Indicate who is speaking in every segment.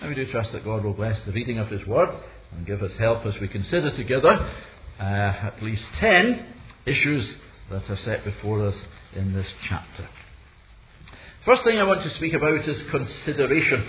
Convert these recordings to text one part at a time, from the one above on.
Speaker 1: And we do trust that God will bless the reading of His Word and give us help as we consider together at least 10 issues that are set before us in this chapter. First thing I want to speak about is consideration.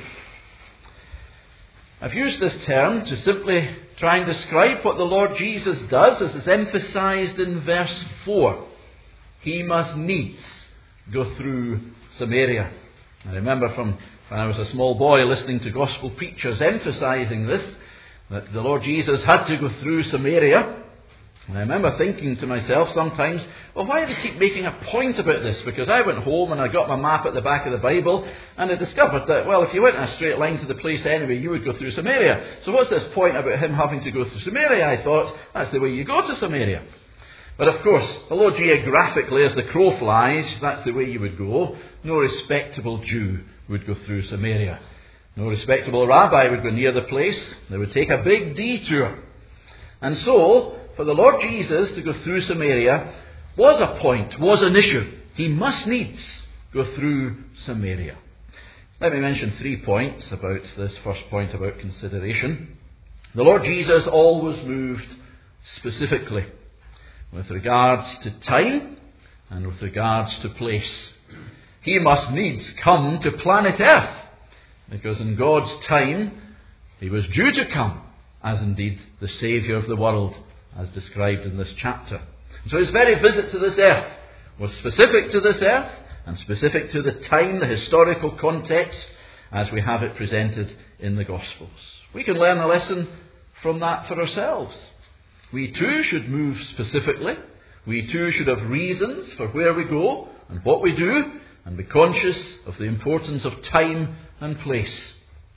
Speaker 1: I've used this term to simply try and describe what the Lord Jesus does, as is emphasized in verse 4. He must needs go through Samaria. I remember from when I was a small boy listening to gospel preachers emphasizing this, that the Lord Jesus had to go through Samaria. And I remember thinking to myself sometimes, well, why do they keep making a point about this? Because I went home and I got my map at the back of the Bible and I discovered that, well, if you went in a straight line to the place anyway, you would go through Samaria. So what's this point about him having to go through Samaria? I thought, that's the way you go to Samaria. But of course, although geographically as the crow flies, that's the way you would go, no respectable Jew would go through Samaria. No respectable rabbi would go near the place. They would take a big detour. And so, for the Lord Jesus to go through Samaria was a point, was an issue. He must needs go through Samaria. Let me mention 3 points about this first point about consideration. The Lord Jesus always moved specifically with regards to time and with regards to place. He must needs come to planet Earth, because in God's time He was due to come as indeed the Saviour of the world, as described in this chapter. So His very visit to this earth was specific to this earth and specific to the time, the historical context, as we have it presented in the Gospels. We can learn a lesson from that for ourselves. We too should move specifically. We too should have reasons for where we go and what we do, and be conscious of the importance of time and place.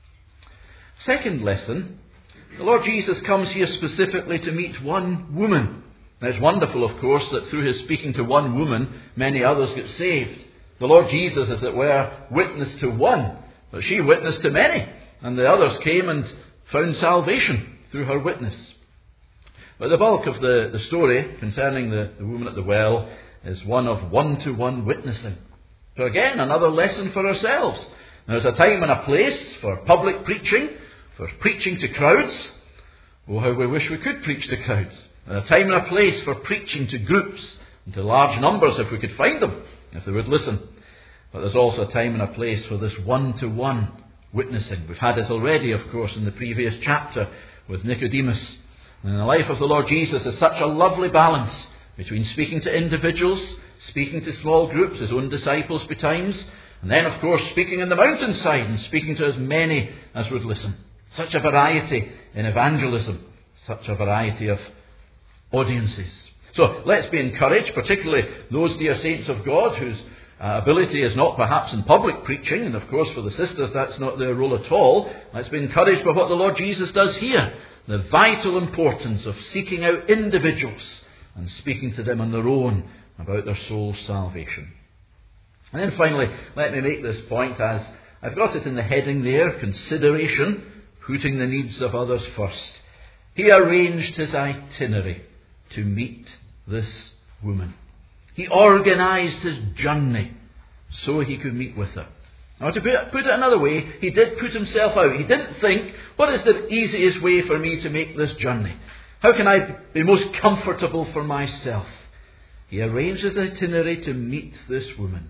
Speaker 1: Second lesson, the Lord Jesus comes here specifically to meet one woman. Now it's wonderful, of course, that through His speaking to one woman, many others get saved. The Lord Jesus, as it were, witnessed to one, but she witnessed to many, and the others came and found salvation through her witness. But the bulk of the story concerning the woman at the well is one of one-to-one witnessing. So again, another lesson for ourselves. There's a time and a place for public preaching, for preaching to crowds. Oh, how we wish we could preach to crowds. There's a time and a place for preaching to groups, and to large numbers if we could find them, if they would listen. But there's also a time and a place for this one-to-one witnessing. We've had it already, of course, in the previous chapter with Nicodemus. And in the life of the Lord Jesus, there's such a lovely balance between speaking to individuals, speaking to small groups, His own disciples betimes, and then, of course, speaking in the mountainside and speaking to as many as would listen. Such a variety in evangelism, such a variety of audiences. So let's be encouraged, particularly those dear saints of God whose ability is not perhaps in public preaching, and of course for the sisters that's not their role at all. Let's be encouraged by what the Lord Jesus does here. The vital importance of seeking out individuals and speaking to them on their own about their soul's salvation. And then finally, let me make this point, as I've got it in the heading there, consideration, putting the needs of others first. He arranged his itinerary to meet this woman. He organised his journey so he could meet with her. Now, to put it another way, he did put himself out. He didn't think, what is the easiest way for me to make this journey? How can I be most comfortable for myself? He arranged his itinerary to meet this woman.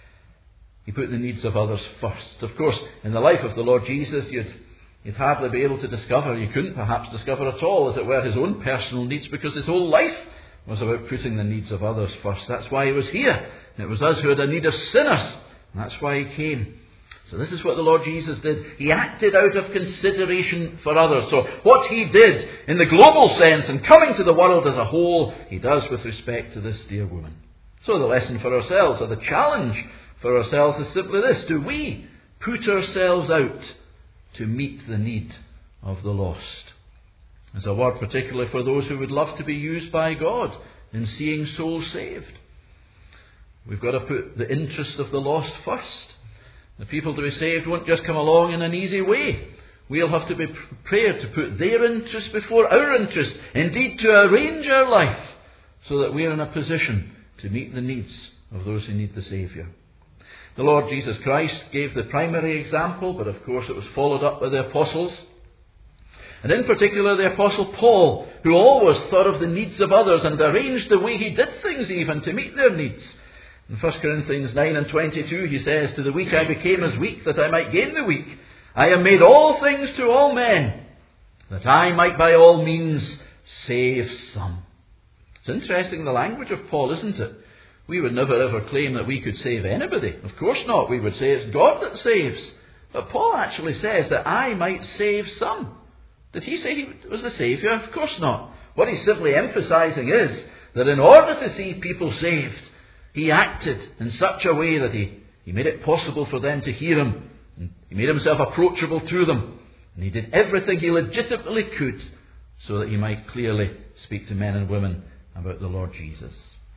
Speaker 1: He put the needs of others first. Of course, in the life of the Lord Jesus, you'd hardly be able to discover, you couldn't perhaps discover at all, as it were, his own personal needs, because his whole life was about putting the needs of others first. That's why he was here. It was us who had a need of sinners, and that's why he came. So this is what the Lord Jesus did. He acted out of consideration for others. So what he did in the global sense and coming to the world as a whole, he does with respect to this dear woman. So the lesson for ourselves, or the challenge for ourselves, is simply this. Do we put ourselves out to meet the need of the lost? There's a word particularly for those who would love to be used by God in seeing souls saved. We've got to put the interest of the lost first. The people to be saved won't just come along in an easy way. We'll have to be prepared to put their interest before our interest. Indeed, to arrange our life so that we're in a position to meet the needs of those who need the Saviour. The Lord Jesus Christ gave the primary example, but of course it was followed up by the apostles. And in particular the Apostle Paul, who always thought of the needs of others and arranged the way he did things even to meet their needs. In 1 Corinthians 9:22 he says, "To the weak I became as weak, that I might gain the weak. I am made all things to all men, that I might by all means save some." It's interesting, the language of Paul, isn't it? We would never ever claim that we could save anybody. Of course not. We would say it's God that saves. But Paul actually says that I might save some. Did he say he was the Saviour? Of course not. What he's simply emphasizing is that in order to see people saved, he acted in such a way that he made it possible for them to hear him. And he made himself approachable to them. And he did everything he legitimately could so that he might clearly speak to men and women about the Lord Jesus.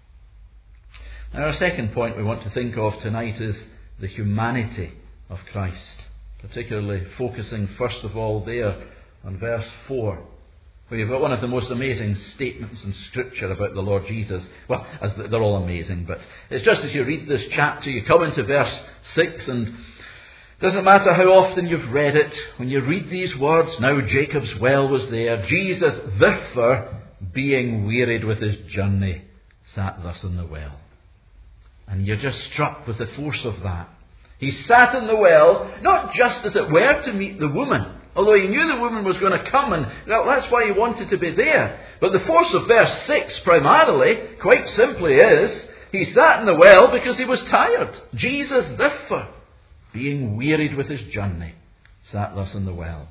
Speaker 1: Now, our second point we want to think of tonight is the humanity of Christ, particularly focusing first of all there on verse 4, where you've got one of the most amazing statements in Scripture about the Lord Jesus. Well, they're all amazing, but it's just as you read this chapter, you come into verse 6, and it doesn't matter how often you've read it, when you read these words, "Now Jacob's well was there, Jesus therefore, being wearied with his journey, sat thus in the well." And you're just struck with the force of that. He sat in the well, not just as it were to meet the woman, although he knew the woman was going to come, and that's why he wanted to be there. But the force of verse 6 primarily, quite simply, is he sat in the well because he was tired. Jesus, therefore, being wearied with his journey, sat thus in the well.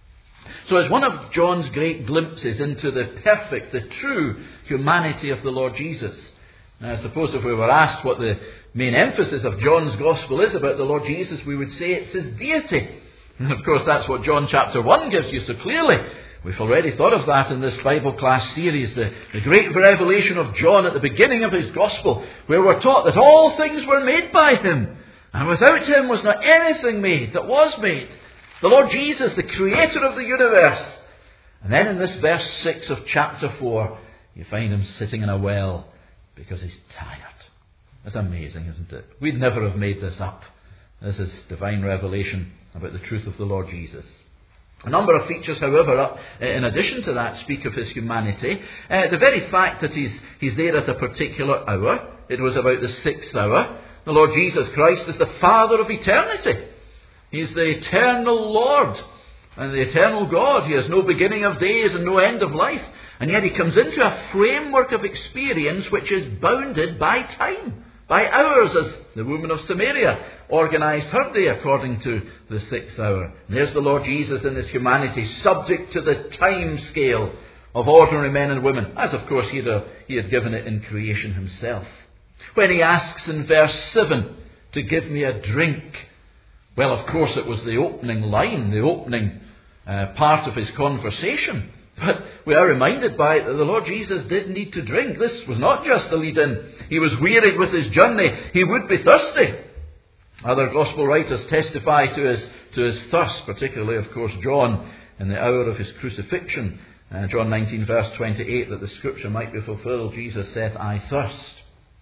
Speaker 1: So it's one of John's great glimpses into the perfect, the true humanity of the Lord Jesus. Now, I suppose if we were asked what the main emphasis of John's Gospel is about the Lord Jesus, we would say it's his deity. And of course that's what John chapter 1 gives you so clearly. We've already thought of that in this Bible class series, the great revelation of John at the beginning of his Gospel, where we're taught that all things were made by him, and without him was not anything made that was made. The Lord Jesus, the creator of the universe. And then in this verse 6 of chapter 4, you find him sitting in a well because he's tired. That's amazing, isn't it? We'd never have made this up. This is divine revelation about the truth of the Lord Jesus. A number of features, however, in addition to that, speak of his humanity. The very fact that he's there at a particular hour, it was about the 6th hour. The Lord Jesus Christ is the Father of eternity. He's the eternal Lord and the eternal God. He has no beginning of days and no end of life. And yet he comes into a framework of experience which is bounded by time, by hours, as the woman of Samaria organised her day according to the 6th hour. And there's the Lord Jesus in his humanity, subject to the time scale of ordinary men and women, as of course he had given it in creation himself. When he asks in verse 7 to give me a drink, well, of course it was the opening line, the opening part of his conversation. But we are reminded by it that the Lord Jesus did need to drink. This was not just the lead-in. He was wearied with his journey. He would be thirsty. Other gospel writers testify to his thirst, particularly, of course, John, in the hour of his crucifixion. John 19, verse 28, that the scripture might be fulfilled. Jesus saith, "I thirst."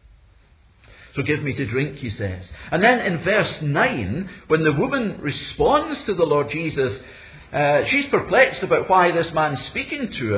Speaker 1: So give me to drink, he says. And then in verse 9, when the woman responds to the Lord Jesus, she's perplexed about why this man's speaking to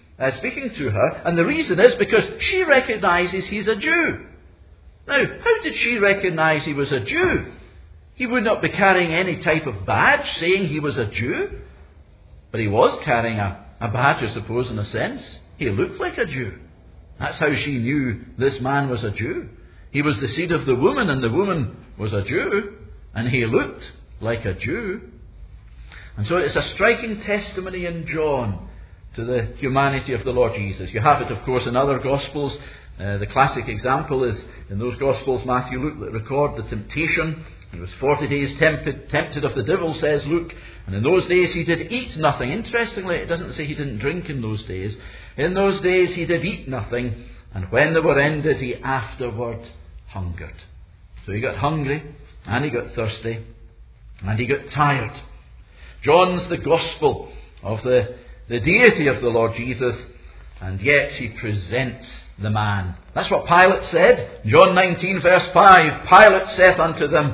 Speaker 1: her, and the reason is because she recognises he's a Jew. Now, how did she recognise he was a Jew? He would not be carrying any type of badge saying he was a Jew, but he was carrying a badge, I suppose, in a sense. He looked like a Jew. That's how she knew this man was a Jew. He was the seed of the woman, and the woman was a Jew, and he looked like a Jew. And so it's a striking testimony in John to the humanity of the Lord Jesus. You have it, of course, in other Gospels. The classic example is in those Gospels, Matthew, Luke, that record the temptation. He was 40 days tempted of the devil, says Luke. And in those days he did eat nothing. Interestingly, it doesn't say he didn't drink in those days. In those days he did eat nothing. And when they were ended, he afterward hungered. So he got hungry, and he got thirsty, and he got tired. John's the gospel of the deity of the Lord Jesus, and yet he presents the man. That's what Pilate said. John 19 verse 5. Pilate saith unto them,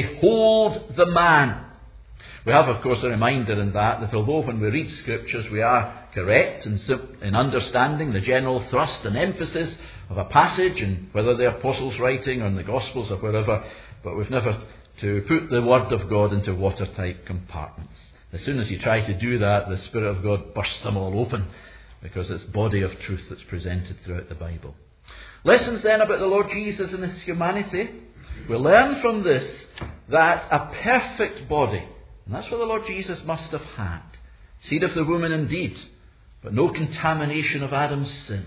Speaker 1: Behold the man. We have, of course, a reminder in that although when we read Scriptures we are correct in understanding the general thrust and emphasis of a passage, and whether the Apostles' writing or in the Gospels or wherever, but we've never to put the Word of God into watertight compartments. As soon as you try to do that, the Spirit of God bursts them all open, because it's body of truth that's presented throughout the Bible. Lessons then about the Lord Jesus and his humanity. We learn from this that a perfect body, and that's what the Lord Jesus must have had. Seed of the woman indeed, but no contamination of Adam's sin.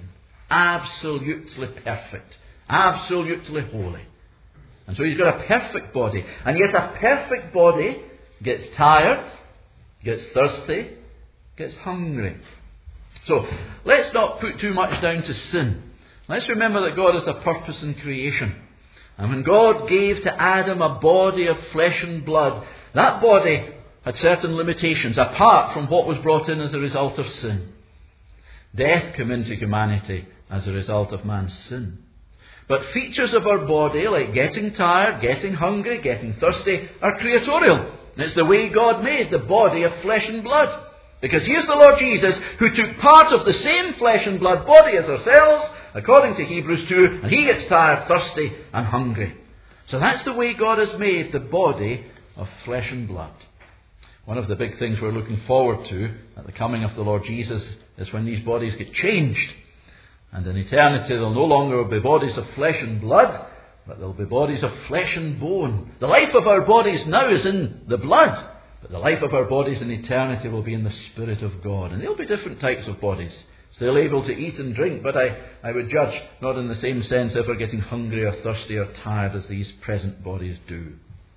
Speaker 1: Absolutely perfect. Absolutely holy. And so he's got a perfect body. And yet a perfect body gets tired, gets thirsty, gets hungry. So let's not put too much down to sin. Let's remember that God has a purpose in creation. And when God gave to Adam a body of flesh and blood, that body had certain limitations apart from what was brought in as a result of sin. Death came into humanity as a result of man's sin. But features of our body, like getting tired, getting hungry, getting thirsty, are creatorial. It's the way God made the body of flesh and blood. Because here's the Lord Jesus, who took part of the same flesh and blood body as ourselves, according to Hebrews 2, and he gets tired, thirsty, and hungry. So that's the way God has made the body of flesh and blood. One of the big things we're looking forward to at the coming of the Lord Jesus is when these bodies get changed. And in eternity there'll no longer be bodies of flesh and blood, but there'll be bodies of flesh and bone. The life of our bodies now is in the blood, but the life of our bodies in eternity will be in the Spirit of God. And there'll be different types of bodies, still able to eat and drink, but I would judge not in the same sense ever getting hungry or thirsty or tired as these present bodies do.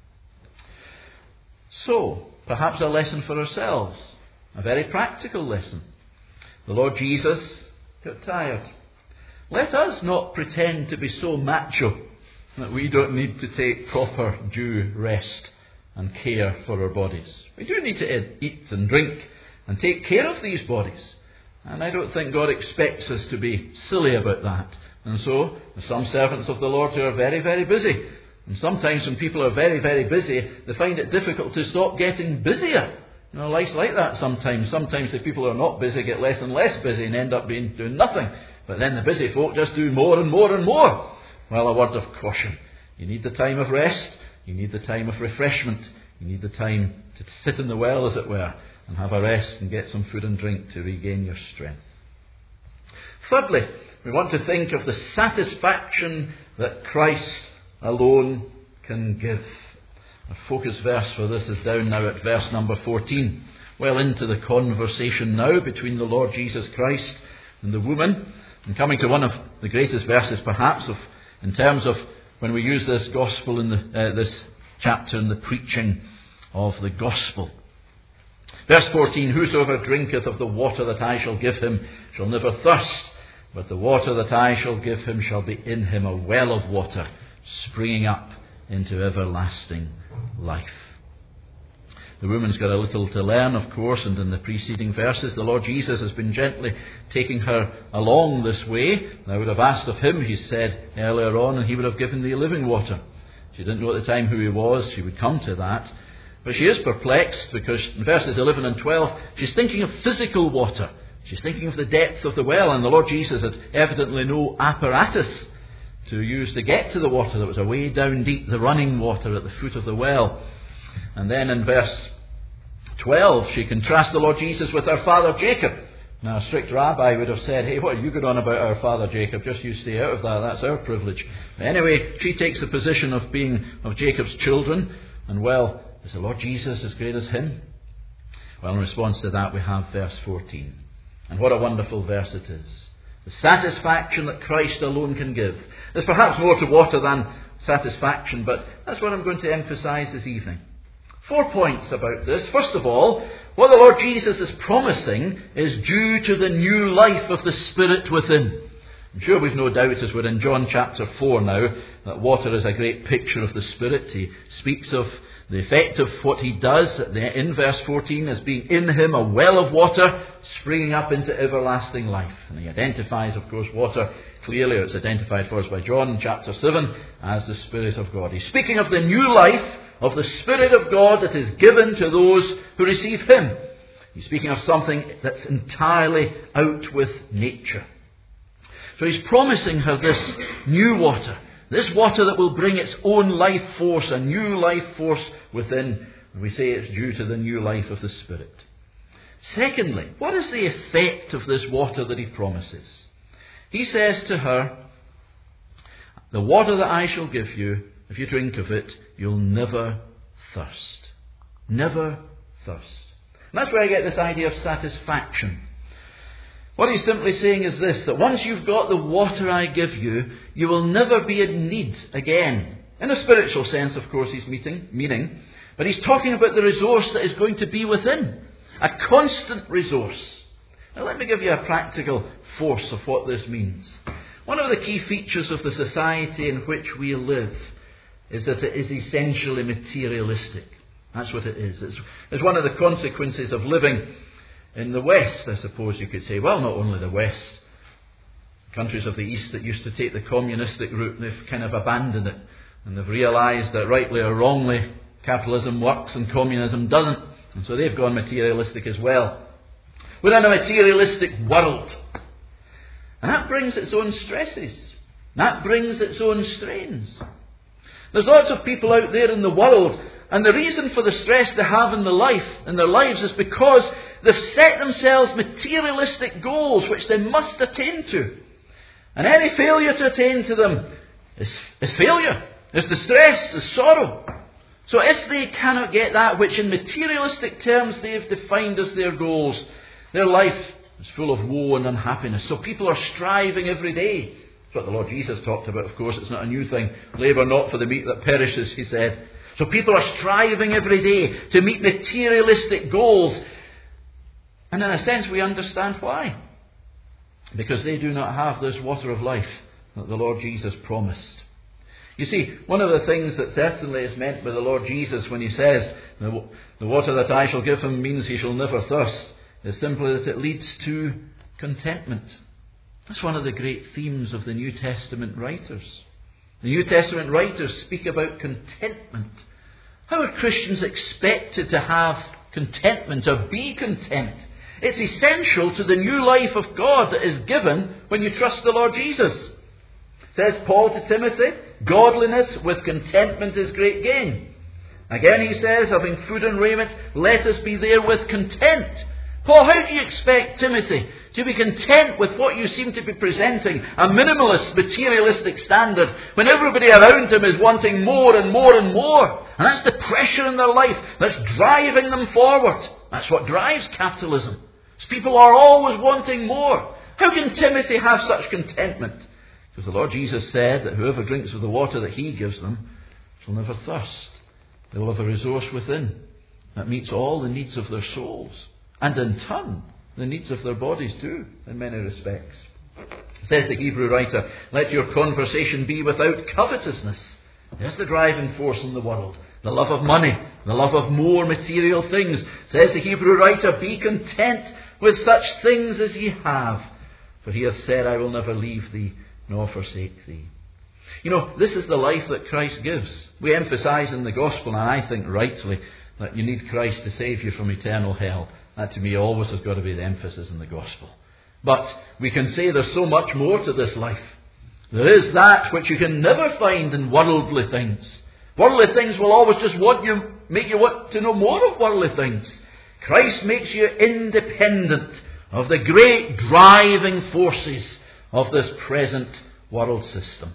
Speaker 1: So, perhaps a lesson for ourselves, a very practical lesson. The Lord Jesus got tired. Let us not pretend to be so macho that we don't need to take proper due rest and care for our bodies. We do need to eat and drink and take care of these bodies. And I don't think God expects us to be silly about that. And so, there's some servants of the Lord who are very, very busy. And sometimes when people are very, very busy, they find it difficult to stop getting busier. You know, life's like that sometimes. Sometimes the people who are not busy get less and less busy and end up doing nothing. But then the busy folk just do more and more and more. Well, a word of caution. You need the time of rest. You need the time of refreshment. You need the time to sit in the well, as it were, and have a rest and get some food and drink to regain your strength. Thirdly, we want to think of the satisfaction that Christ alone can give. Our focus verse for this is down now at verse number 14. Well into the conversation now between the Lord Jesus Christ and the woman. And coming to one of the greatest verses perhaps in terms of when we use this gospel in this chapter in the preaching of the gospel. Verse 14, Whosoever drinketh of the water that I shall give him shall never thirst, but the water that I shall give him shall be in him a well of water, springing up into everlasting life. The woman's got a little to learn, of course, and in the preceding verses the Lord Jesus has been gently taking her along this way. I would have asked of him, he said earlier on, and he would have given thee living water. She didn't know at the time who he was. She would come to that. But she is perplexed because in verses 11 and 12 she's thinking of physical water. She's thinking of the depth of the well, and the Lord Jesus had evidently no apparatus to use to get to the water that was away down deep, the running water at the foot of the well. And then in verse 12 she contrasts the Lord Jesus with her father Jacob. Now a strict rabbi would have said, hey, what are you going on about our father Jacob? Just you stay out of that, that's our privilege. But anyway, she takes the position of being of Jacob's children, and well, is the Lord Jesus as great as him? Well, in response to that we have verse 14. And what a wonderful verse it is. The satisfaction that Christ alone can give. There's perhaps more to water than satisfaction, but that's what I'm going to emphasize this evening. 4 points about this. First of all, what the Lord Jesus is promising is due to the new life of the Spirit within. I'm sure we've no doubt, as we're in John chapter 4 now, that water is a great picture of the Spirit. He speaks of the effect of what he does in verse 14 as being in him a well of water springing up into everlasting life. And he identifies, of course, water clearly. It's identified for us by John in chapter 7 as the Spirit of God. He's speaking of the new life of the Spirit of God that is given to those who receive him. He's speaking of something that's entirely out with nature. So he's promising her this new water. This water that will bring its own life force, a new life force within. We say it's due to the new life of the Spirit. Secondly, what is the effect of this water that he promises? He says to her, the water that I shall give you, if you drink of it, you'll never thirst. Never thirst. And that's where I get this idea of satisfaction. What he's simply saying is this, that once you've got the water I give you, you will never be in need again. In a spiritual sense, of course, he's meaning, but he's talking about the resource that is going to be within. A constant resource. Now let me give you a practical force of what this means. One of the key features of the society in which we live is that it is essentially materialistic. That's what it is. It's one of the consequences of living in the West, I suppose you could say. Well, not only the West. Countries of the East that used to take the communistic route, they've kind of abandoned it. And they've realised that rightly or wrongly, capitalism works and communism doesn't. And so they've gone materialistic as well. We're in a materialistic world. And that brings its own stresses. That brings its own strains. There's lots of people out there in the world, and the reason for the stress they have in their lives is because they've set themselves materialistic goals which they must attain to. And any failure to attain to them is failure, is distress, is sorrow. So if they cannot get that which in materialistic terms they have defined as their goals, their life is full of woe and unhappiness. So people are striving every day. That's what the Lord Jesus talked about, of course. It's not a new thing. Labour not for the meat that perishes, he said. So people are striving every day to meet materialistic goals. And in a sense we understand why. Because they do not have this water of life that the Lord Jesus promised. You see, one of the things that certainly is meant by the Lord Jesus when he says, the water that I shall give him means he shall never thirst, is simply that it leads to contentment. That's one of the great themes of the New Testament writers. The New Testament writers speak about contentment. How are Christians expected to have contentment or be content? It's essential to the new life of God that is given when you trust the Lord Jesus. Says Paul to Timothy, godliness with contentment is great gain. Again he says, having food and raiment, let us be therewith content. Paul, how do you expect Timothy to be content with what you seem to be presenting, a minimalist, materialistic standard, when everybody around him is wanting more and more and more? And that's the pressure in their life that's driving them forward. That's what drives capitalism. People are always wanting more. How can Timothy have such contentment? Because the Lord Jesus said that whoever drinks of the water that he gives them shall never thirst. They will have a resource within that meets all the needs of their souls. And in turn, the needs of their bodies too, in many respects. Says the Hebrew writer, let your conversation be without covetousness. There's the driving force in the world. The love of money, the love of more material things. Says the Hebrew writer, be content with such things as ye have. For he hath said, I will never leave thee nor forsake thee. You know, this is the life that Christ gives. We emphasize in the gospel, and I think rightly, that you need Christ to save you from eternal hell. That to me always has got to be the emphasis in the gospel. But we can say there's so much more to this life. There is that which you can never find in worldly things. Worldly things will always just make you want to know more of worldly things. Christ makes you independent of the great driving forces of this present world system.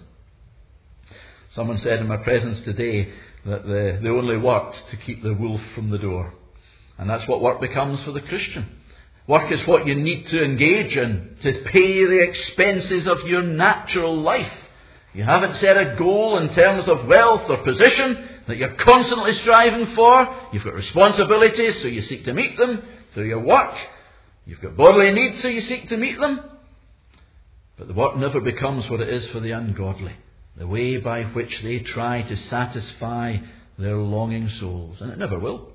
Speaker 1: Someone said in my presence today that they only worked to keep the wolf from the door. And that's what work becomes for the Christian. Work is what you need to engage in to pay the expenses of your natural life. You haven't set a goal in terms of wealth or position that you're constantly striving for. You've got responsibilities, so you seek to meet them through your work. You've got bodily needs, so you seek to meet them. But the work never becomes what it is for the ungodly, the way by which they try to satisfy their longing souls. And it never will.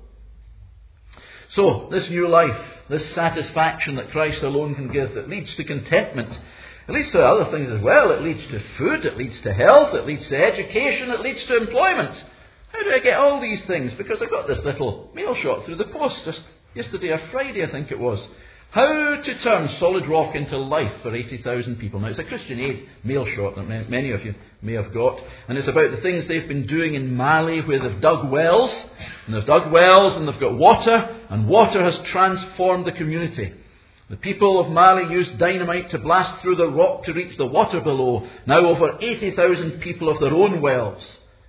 Speaker 1: So, this new life, this satisfaction that Christ alone can give, that leads to contentment, it leads to other things as well. It leads to food, it leads to health, it leads to education, it leads to employment. How do I get all these things? Because I got this little mail shot through the post just yesterday or Friday, I think it was. How to turn Solid Rock into life for 80,000 people. Now, it's a Christian Aid mail shot that many of you may have got. And it's about the things they've been doing in Mali, where they've dug wells. And they've dug wells and they've got water. And water has transformed the community. The people of Mali used dynamite to blast through the rock to reach the water below. Now over 80,000 people have their own wells.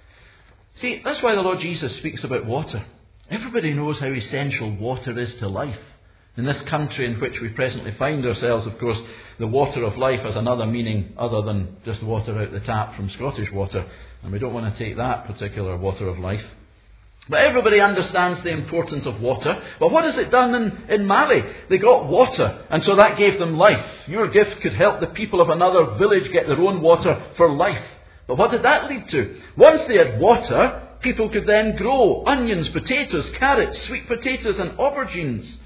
Speaker 1: See, that's why the Lord Jesus speaks about water. Everybody knows how essential water is to life. In this country in which we presently find ourselves, of course, the water of life has another meaning other than just water out the tap from Scottish Water. And we don't want to take that particular water of life. But everybody understands the importance of water. But what has it done in Mali? They got water, and so that gave them life. Your gift could help the people of another village get their own water for life. But what did that lead to? Once they had water, people could then grow onions, potatoes, carrots, sweet potatoes and aubergines.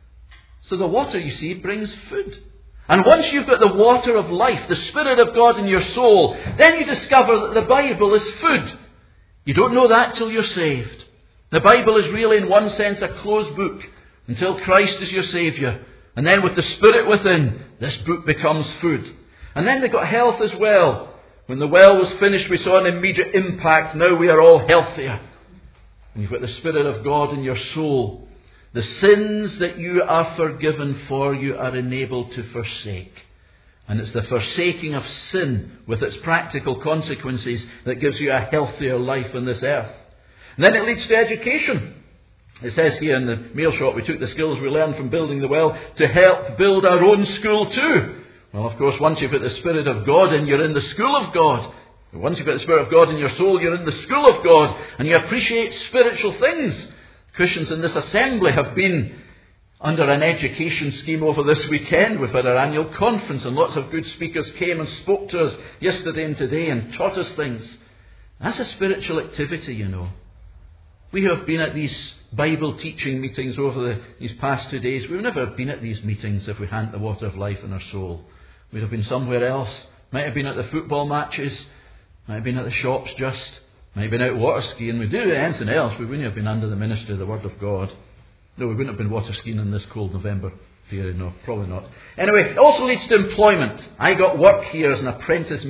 Speaker 1: So the water, you see, brings food. And once you've got the water of life, the Spirit of God in your soul, then you discover that the Bible is food. You don't know that till you're saved. The Bible is really, in one sense, a closed book until Christ is your Saviour. And then with the Spirit within, this book becomes food. And then they got health as well. When the well was finished, we saw an immediate impact. Now we are all healthier. And you've got the Spirit of God in your soul. The sins that you are forgiven for, you are enabled to forsake. And it's the forsaking of sin with its practical consequences that gives you a healthier life on this earth. And then it leads to education. It says here in the mail shot, we took the skills we learned from building the well to help build our own school too. Well, of course, once you've got the Spirit of God in, you're in the school of God. Once you've got the Spirit of God in your soul, you're in the school of God. And you appreciate spiritual things. Christians in this assembly have been under an education scheme over this weekend. We've had our annual conference and lots of good speakers came and spoke to us yesterday and today and taught us things. That's a spiritual activity, you know. We have been at these Bible teaching meetings over these past 2 days. We've never been at these meetings if we hadn't the water of life in our soul. We'd have been somewhere else. Might have been at the football matches. Might have been at the shops just. Might have been out water skiing. We do anything else. We wouldn't have been under the ministry of the Word of God. No, we wouldn't have been water skiing in this cold November period. No, probably not. Anyway, it also leads to employment. I got work here as an apprentice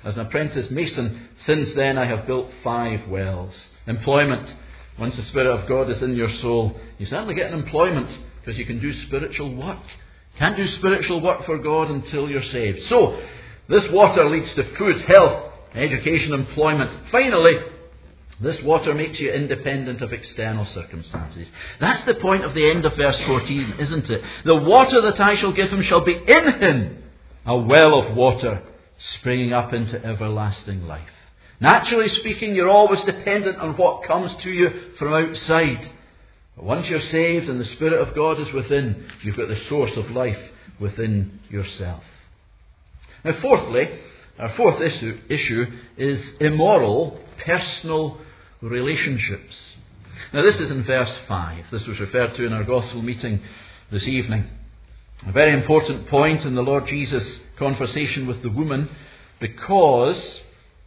Speaker 1: mason. Since then I have built 5 wells. Employment. Once the Spirit of God is in your soul, you certainly get an employment because you can do spiritual work. Can't do spiritual work for God until you're saved. So, this water leads to food, health, education, employment. Finally, this water makes you independent of external circumstances. That's the point of the end of verse 14, isn't it? The water that I shall give him shall be in him, a well of water springing up into everlasting life. Naturally speaking, you're always dependent on what comes to you from outside. But once you're saved and the Spirit of God is within, you've got the source of life within yourself. Now fourthly, our fourth issue is immoral personal relationships. Now this is in verse 5. This was referred to in our gospel meeting this evening. A very important point in the Lord Jesus' conversation with the woman, because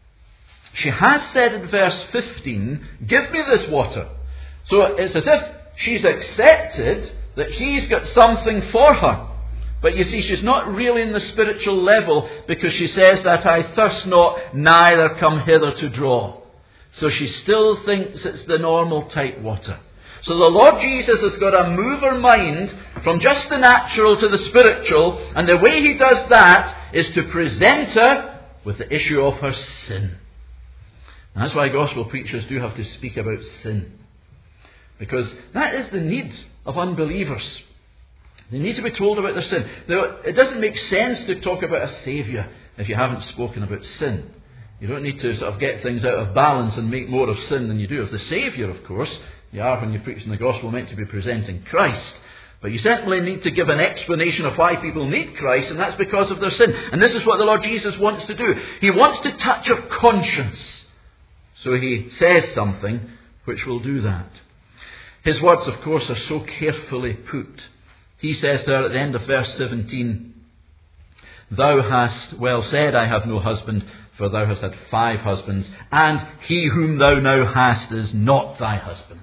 Speaker 1: she has said in verse 15, give me this water. So it's as if she's accepted that he's got something for her. But you see, she's not really in the spiritual level, because she says that I thirst not, neither come hither to draw. So she still thinks it's the normal type water. So the Lord Jesus has got to move her mind from just the natural to the spiritual, and the way he does that is to present her with the issue of her sin. And that's why gospel preachers do have to speak about sin. Because that is the need of unbelievers. They need to be told about their sin. Now, it doesn't make sense to talk about a Saviour if you haven't spoken about sin. You don't need to sort of get things out of balance and make more of sin than you do of the Saviour, of course. You are, when you're preaching the gospel, meant to be presenting Christ. But you certainly need to give an explanation of why people need Christ, and that's because of their sin. And this is what the Lord Jesus wants to do. He wants to touch your conscience. So he says something which will do that. His words, of course, are so carefully put. He says there at the end of verse 17, "Thou hast well said, I have no husband, for thou hast had 5 husbands, and he whom thou now hast is not thy husband."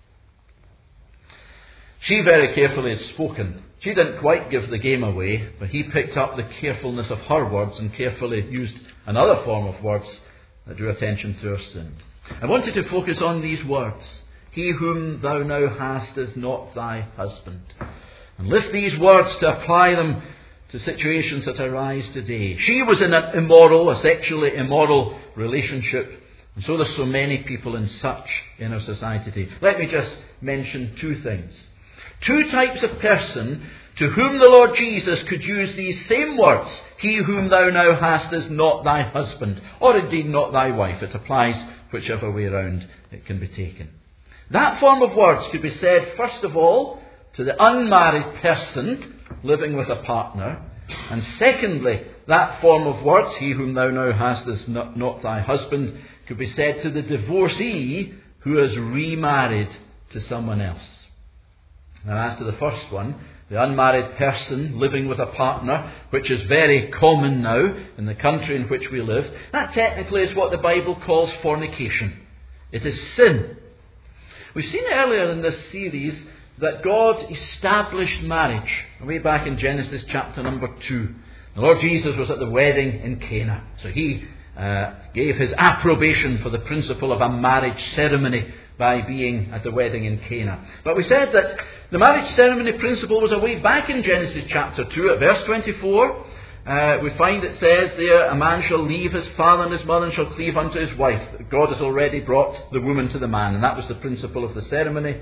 Speaker 1: She very carefully had spoken. She didn't quite give the game away, but he picked up the carefulness of her words and carefully used another form of words that drew attention to her sin. I wanted to focus on these words. He whom thou now hast is not thy husband. And lift these words to apply them to situations that arise today. She was in a sexually immoral relationship. And so there's so many people in such in our society today. Let me just mention 2 things. 2 types of person to whom the Lord Jesus could use these same words. He whom thou now hast is not thy husband, or indeed not thy wife. It applies whichever way around it can be taken. That form of words could be said, first of all, to the unmarried person living with a partner. And secondly, that form of words, he whom thou now hast is not thy husband, could be said to the divorcee who has remarried to someone else. Now, as to the first one, the unmarried person living with a partner, which is very common now in the country in which we live, that technically is what the Bible calls fornication. It is sin. We've seen earlier in this series that God established marriage way back in Genesis chapter number 2. The Lord Jesus was at the wedding in Cana. So he gave his approbation for the principle of a marriage ceremony by being at the wedding in Cana. But we said that the marriage ceremony principle was away back in Genesis chapter 2 at verse 24. We find it says there, a man shall leave his father and his mother and shall cleave unto his wife. God has already brought the woman to the man. And that was the principle of the ceremony.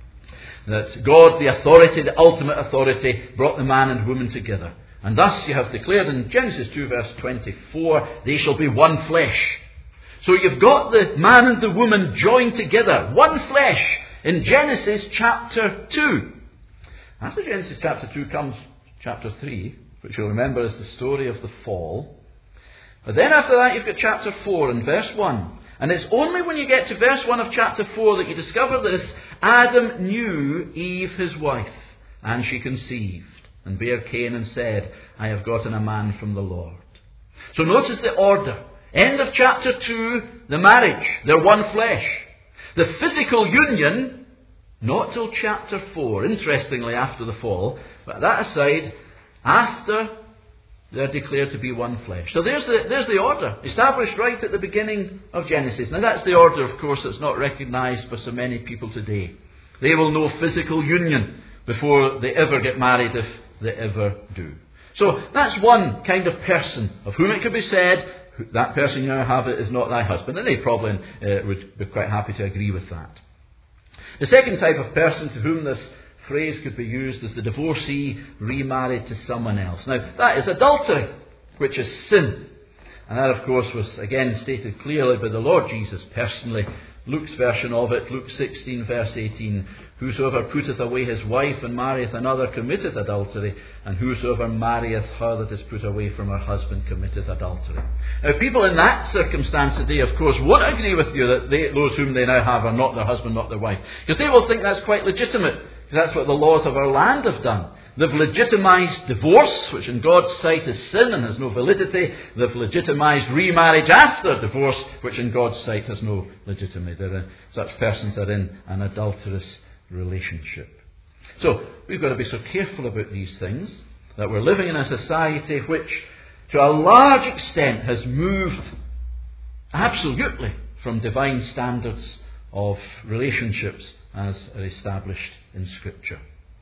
Speaker 1: That God, the authority, the ultimate authority, brought the man and woman together. And thus you have declared in Genesis 2 verse 24, they shall be one flesh. So you've got the man and the woman joined together, one flesh, in Genesis chapter 2. After Genesis chapter 2 comes chapter 3, which you'll remember is the story of the fall. But then after that you've got chapter 4 and verse 1. And it's only when you get to verse 1 of chapter 4 that you discover this. Adam knew Eve his wife, and she conceived, and bare Cain and said, I have gotten a man from the Lord. So notice the order. End of chapter 2, the marriage. They're one flesh. The physical union, not till chapter 4, interestingly after the fall, but that aside, after they're declared to be one flesh. So there's the order, established right at the beginning of Genesis. Now that's the order, of course, that's not recognised by so many people today. They will know physical union before they ever get married, if they ever do. So that's one kind of person of whom it could be said, that person you now have is not thy husband. And they probably would be quite happy to agree with that. The second type of person to whom this phrase could be used is the divorcee remarried to someone else. Now, that is adultery, which is sin. And that, of course, was again stated clearly by the Lord Jesus personally. Luke's version of it, Luke 16, verse 18, whosoever putteth away his wife and marrieth another committeth adultery, and whosoever marrieth her that is put away from her husband committeth adultery. Now, people in that circumstance today, of course, won't agree with you that those whom they now have are not their husband, not their wife, because they will think that's quite legitimate, because that's what the laws of our land have done. They've legitimised divorce, which in God's sight is sin and has no validity. They've legitimised remarriage after divorce, which in God's sight has no legitimacy. Such persons are in an adulterous relationship. So, we've got to be so careful about these things, that we're living in a society which, to a large extent, has moved absolutely from divine standards of relationships as are established in Scripture.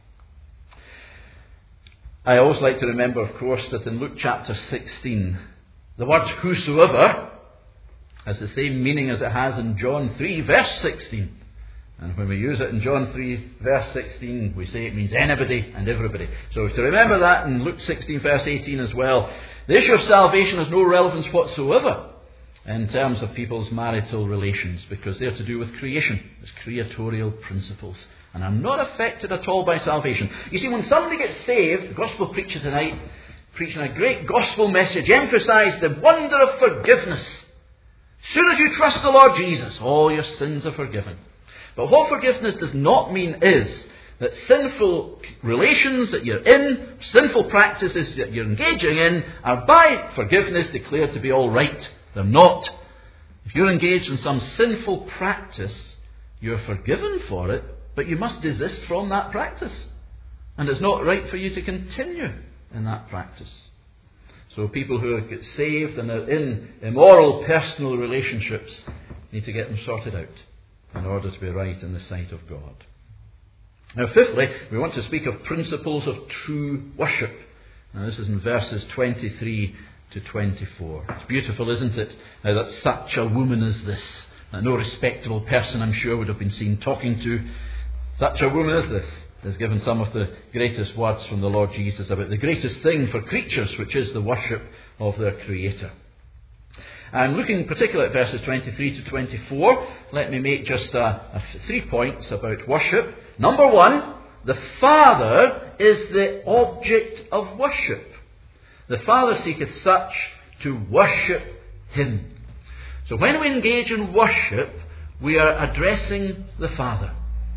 Speaker 1: I always like to remember, of course, that in Luke chapter 16, the word whosoever has the same meaning as it has in John 3, verse 16. And when we use it in John 3, verse 16, we say it means anybody and everybody. So to remember that in Luke 16, verse 18 as well, the issue of salvation has no relevance whatsoever in terms of people's marital relations, because they're to do with creation. It's creatorial principles, and are not affected at all by salvation. You see, when somebody gets saved, the gospel preacher tonight, preaching a great gospel message, emphasised the wonder of forgiveness. As soon as you trust the Lord Jesus, all your sins are forgiven. But what forgiveness does not mean is that sinful relations that you're in, sinful practices that you're engaging in, are by forgiveness declared to be all right. They're not. If you're engaged in some sinful practice, you're forgiven for it, but you must desist from that practice. And it's not right for you to continue in that practice. So people who get saved and are in immoral personal relationships need to get them sorted out in order to be right in the sight of God. Now, fifthly, we want to speak of principles of true worship. Now, this is in verses 23 to 24. It's beautiful, isn't it? Now that such a woman as this, that no respectable person, I'm sure, would have been seen talking to, such a woman as this, has given some of the greatest words from the Lord Jesus about the greatest thing for creatures, which is the worship of their Creator. I'm looking particularly at verses 23 to 24. Let me make just 3 points about worship. Number one, the Father is the object of worship. The Father seeketh such to worship Him. So when we engage in worship, we are addressing the Father.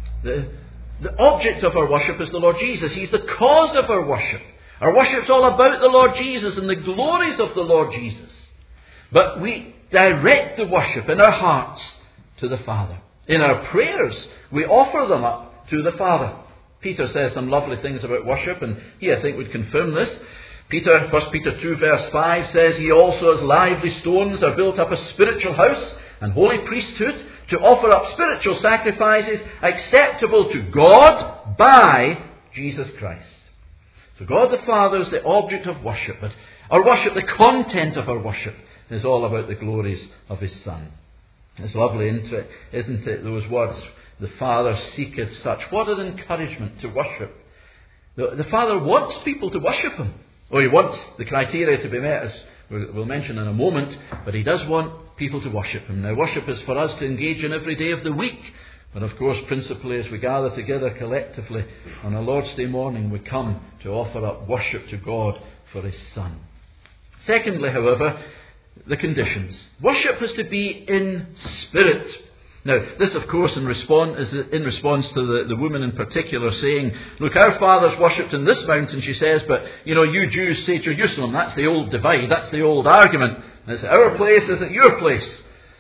Speaker 1: The object of our worship is the Lord Jesus. He's the cause of our worship. Our worship's all about the Lord Jesus and the glories of the Lord Jesus. But we direct the worship in our hearts to the Father. In our prayers, we offer them up to the Father. Peter says some lovely things about worship, and he, I think, would confirm this. 1 Peter 2 verse 5 says, Ye also as lively stones are built up a spiritual house and holy priesthood, to offer up spiritual sacrifices acceptable to God by Jesus Christ. So God the Father is the object of worship, but our worship, the content of our worship, is all about the glories of His Son. It's lovely, isn't it, those words, the Father seeketh such. What an encouragement to worship. The Father wants people to worship Him. He wants the criteria to be met, as we'll mention in a moment, but He does want people to worship Him. Now, worship is for us to engage in every day of the week. But of course, principally, as we gather together collectively on a Lord's Day morning, we come to offer up worship to God for His Son. Secondly, however, the conditions. Worship is to be in spirit. Now, this, of course, is in response to the woman in particular saying, look, our fathers worshipped in this mountain, she says, but, you Jews say Jerusalem. That's the old divide. That's the old argument. And it's our place, isn't your place.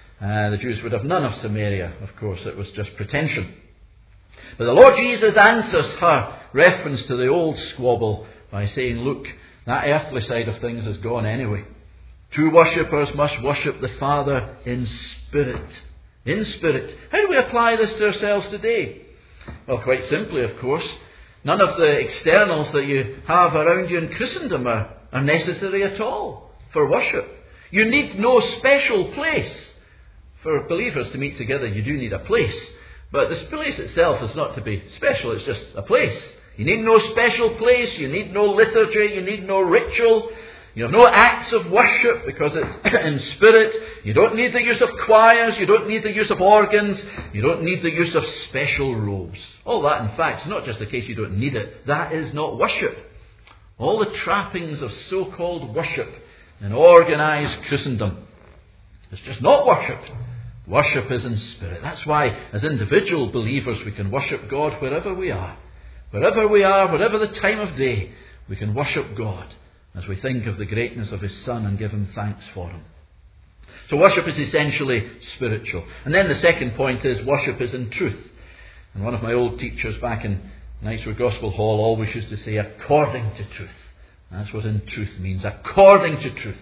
Speaker 1: The Jews would have none of Samaria, of course. It was just pretension. But the Lord Jesus answers her reference to the old squabble by saying, look, that earthly side of things is gone anyway. True worshippers must worship the Father in spirit. In spirit. How do we apply this to ourselves today? Well, quite simply, of course. None of the externals that you have around you in Christendom are necessary at all for worship. You need no special place. For believers to meet together, you do need a place. But this place itself is not to be special, it's just a place. You need no special place, you need no liturgy, you need no ritual. You have no acts of worship because it's in spirit. You don't need the use of choirs, you don't need the use of organs, you don't need the use of special robes. All that, in fact, is not just the case you don't need it. That is not worship. All the trappings of so-called worship in organised Christendom, it's just not worship. Worship is in spirit. That's why, as individual believers, we can worship God wherever we are. Wherever we are, whatever the time of day, we can worship God as we think of the greatness of His Son and give Him thanks for Him. So worship is essentially spiritual. And then the second point is worship is in truth. And one of my old teachers back in Knightswood Gospel Hall always used to say, according to truth. That's what in truth means, according to truth.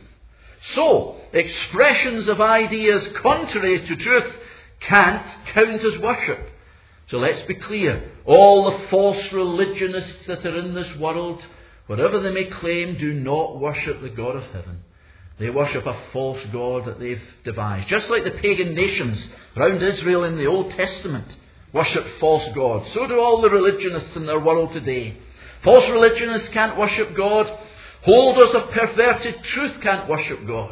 Speaker 1: So, expressions of ideas contrary to truth can't count as worship. So let's be clear. All the false religionists that are in this world, whatever they may claim, do not worship the God of heaven. They worship a false god that they've devised. Just like the pagan nations around Israel in the Old Testament worship false gods. So do all the religionists in their world today. False religionists can't worship God. Holders of perverted truth can't worship God.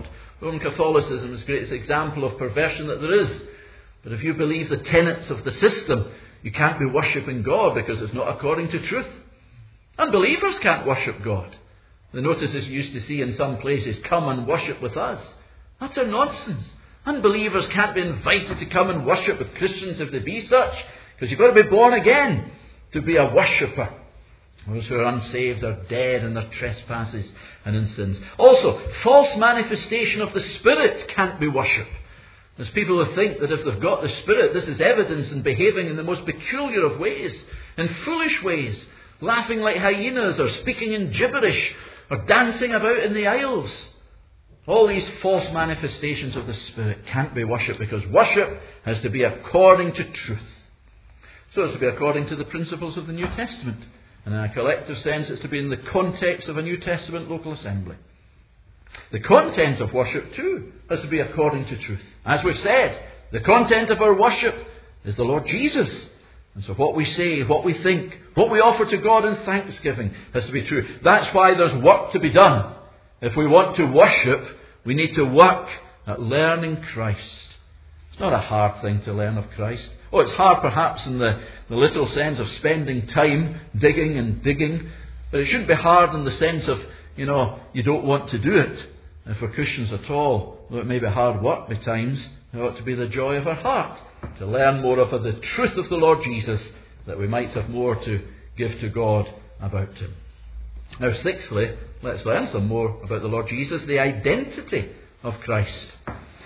Speaker 1: Roman Catholicism is the greatest example of perversion that there is. But if you believe the tenets of the system, you can't be worshipping God because it's not according to truth. Unbelievers can't worship God. The notices you used to see in some places, come and worship with us. Utter nonsense. Unbelievers can't be invited to come and worship with Christians if they be such, because you've got to be born again to be a worshipper. Those who are unsaved are dead in their trespasses and in sins. Also, false manifestation of the Spirit can't be worship. There's people who think that if they've got the Spirit, this is evidence in behaving in the most peculiar of ways, in foolish ways, laughing like hyenas or speaking in gibberish or dancing about in the aisles. All these false manifestations of the Spirit can't be worship, because worship has to be according to truth. So it's to be according to the principles of the New Testament. And in a collective sense, it's to be in the context of a New Testament local assembly. The content of worship, too, has to be according to truth. As we've said, the content of our worship is the Lord Jesus. And so what we say, what we think, what we offer to God in thanksgiving has to be true. That's why there's work to be done. If we want to worship, we need to work at learning Christ. It's not a hard thing to learn of Christ. Oh, it's hard perhaps in the literal sense of spending time digging and digging. But it shouldn't be hard in the sense of, you don't want to do it. And for Christians at all, though it may be hard work by times, it ought to be the joy of our heart to learn more of the truth of the Lord Jesus, that we might have more to give to God about Him. Now, sixthly, let's learn some more about the Lord Jesus, the identity of Christ.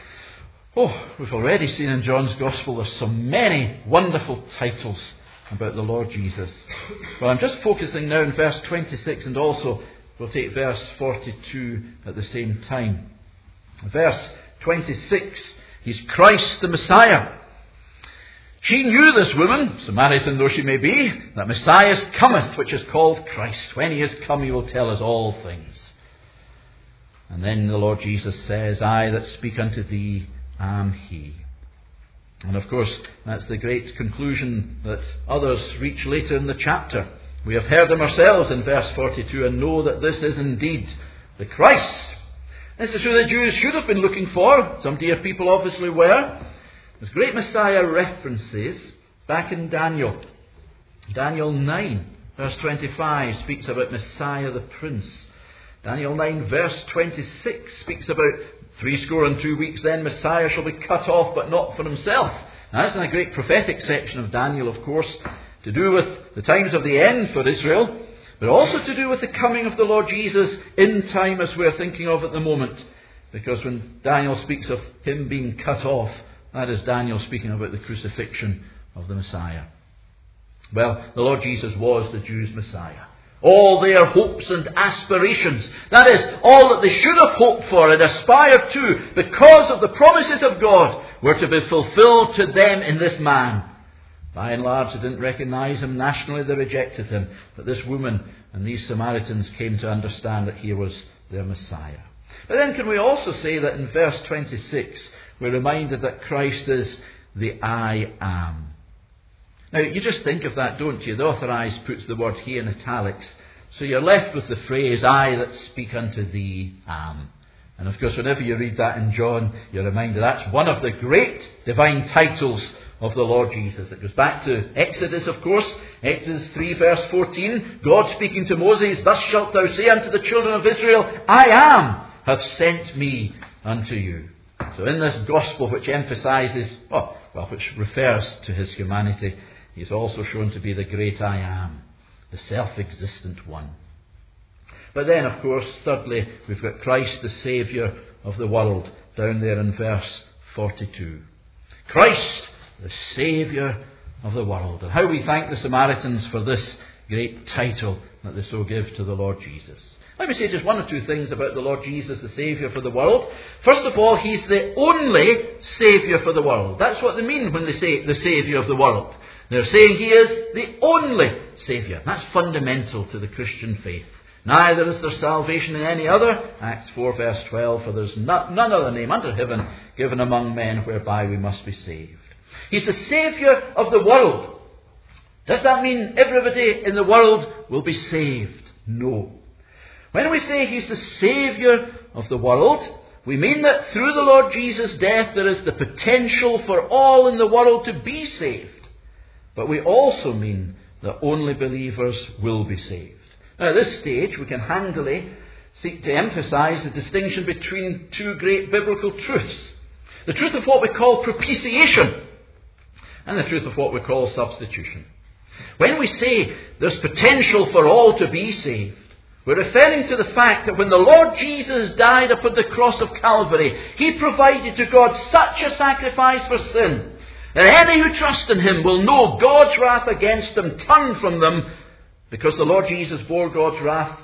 Speaker 1: Oh, we've already seen in John's Gospel there's so many wonderful titles about the Lord Jesus. Well, I'm just focusing now in verse 26, and also we'll take verse 42 at the same time. Verse 26, He's Christ the Messiah. She knew, this woman, Samaritan though she may be, that Messiah cometh, which is called Christ. When He is come, He will tell us all things. And then the Lord Jesus says, I that speak unto thee am He. And of course, that's the great conclusion that others reach later in the chapter. We have heard Him ourselves in verse 42, and know that this is indeed the Christ. This is who the Jews should have been looking for. Some dear people obviously were. There's great Messiah references back in Daniel. Daniel 9, verse 25, speaks about Messiah the Prince. Daniel 9, verse 26, speaks about 62 weeks, then Messiah shall be cut off, but not for himself. Now, that's in a great prophetic section of Daniel, of course, to do with the times of the end for Israel, but also to do with the coming of the Lord Jesus in time, as we're thinking of at the moment. Because when Daniel speaks of Him being cut off, that is Daniel speaking about the crucifixion of the Messiah. Well, the Lord Jesus was the Jews' Messiah. All their hopes and aspirations, that is, all that they should have hoped for and aspired to because of the promises of God, were to be fulfilled to them in this man. By and large, they didn't recognize Him. Nationally, they rejected Him. But this woman and these Samaritans came to understand that He was their Messiah. But then can we also say that in verse 26, we're reminded that Christ is the I am. Now, you just think of that, don't you? The Authorized puts the word He in italics. So you're left with the phrase, I that speak unto thee am. And of course, whenever you read that in John, you're reminded that's one of the great divine titles of the Lord Jesus. It goes back to Exodus, of course. Exodus 3, verse 14. God speaking to Moses, thus shalt thou say unto the children of Israel, I am, hath sent me unto you. So in this gospel, which emphasizes, which refers to His humanity, He's also shown to be the great I am, the self-existent one. But then, of course, thirdly, we've got Christ, the Saviour of the world, down there in verse 42. Christ, the Saviour of the world. And how we thank the Samaritans for this great title that they so give to the Lord Jesus. Let me say just one or two things about the Lord Jesus, the Saviour for the world. First of all, He's the only Saviour for the world. That's what they mean when they say the Saviour of the world. They're saying He is the only Saviour. That's fundamental to the Christian faith. Neither is there salvation in any other. Acts 4 verse 12, for there's none other name under heaven given among men whereby we must be saved. He's the Saviour of the world. Does that mean everybody in the world will be saved? No. When we say He's the Saviour of the world, We mean that through the Lord Jesus' death there is the potential for all in the world to be saved. But we also mean that only believers will be saved. Now at this stage we can handily seek to emphasize the distinction between two great biblical truths. The truth of what we call propitiation and the truth of what we call substitution. When we say there's potential for all to be saved, we're referring to the fact that when the Lord Jesus died upon the cross of Calvary, He provided to God such a sacrifice for sin that any who trust in Him will know God's wrath against them, turn from them, because the Lord Jesus bore God's wrath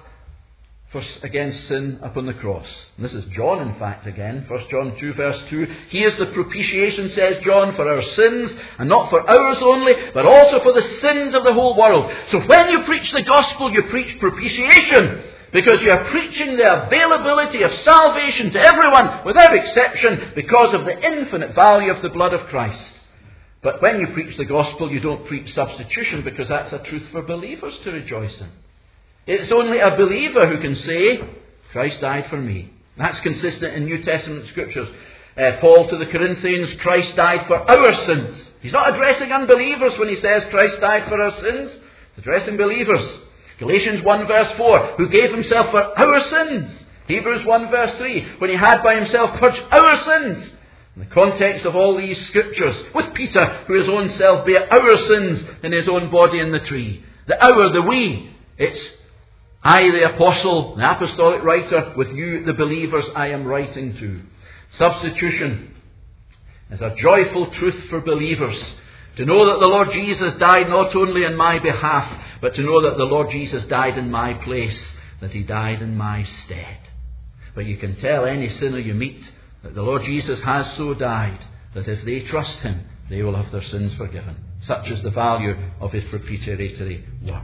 Speaker 1: against sin upon the cross. And this is John, in fact, again. 1 John 2 verse 2. He is the propitiation, says John, for our sins, and not for ours only, but also for the sins of the whole world. So when you preach the gospel, you preach propitiation, because you are preaching the availability of salvation to everyone, without exception, because of the infinite value of the blood of Christ. But when you preach the gospel, you don't preach substitution, because that's a truth for believers to rejoice in. It's only a believer who can say, Christ died for me. That's consistent in New Testament scriptures. Paul to the Corinthians, Christ died for our sins. He's not addressing unbelievers when he says Christ died for our sins. He's addressing believers. Galatians 1 verse 4, who gave himself for our sins. Hebrews 1 verse 3, when he had by himself purged our sins. In the context of all these scriptures, with Peter, who his own self bare our sins in his own body in the tree. The our, the we. It's I, the apostle, the apostolic writer, with you, the believers, I am writing to. Substitution is a joyful truth for believers. To know that the Lord Jesus died not only in my behalf, but to know that the Lord Jesus died in my place, that He died in my stead. But you can tell any sinner you meet that the Lord Jesus has so died, that if they trust Him, they will have their sins forgiven. Such is the value of His propitiatory work.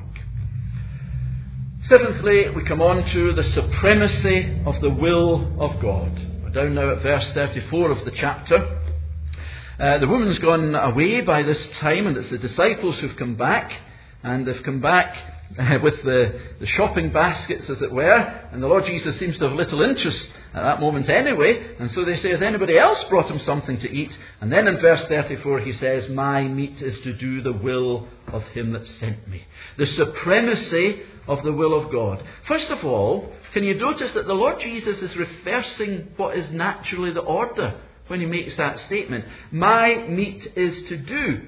Speaker 1: Seventhly, we come on to the supremacy of the will of God. We're down now at verse 34 of the chapter. The woman's gone away by this time, and it's the disciples who've come back. And they've come back with the shopping baskets, as it were. And the Lord Jesus seems to have little interest at that moment anyway. And so they say, has anybody else brought him something to eat? And then in verse 34 he says, my meat is to do the will of Him that sent me. The supremacy of the will of God. First of all, can you notice that the Lord Jesus is reversing what is naturally the order when He makes that statement? My meat is to do.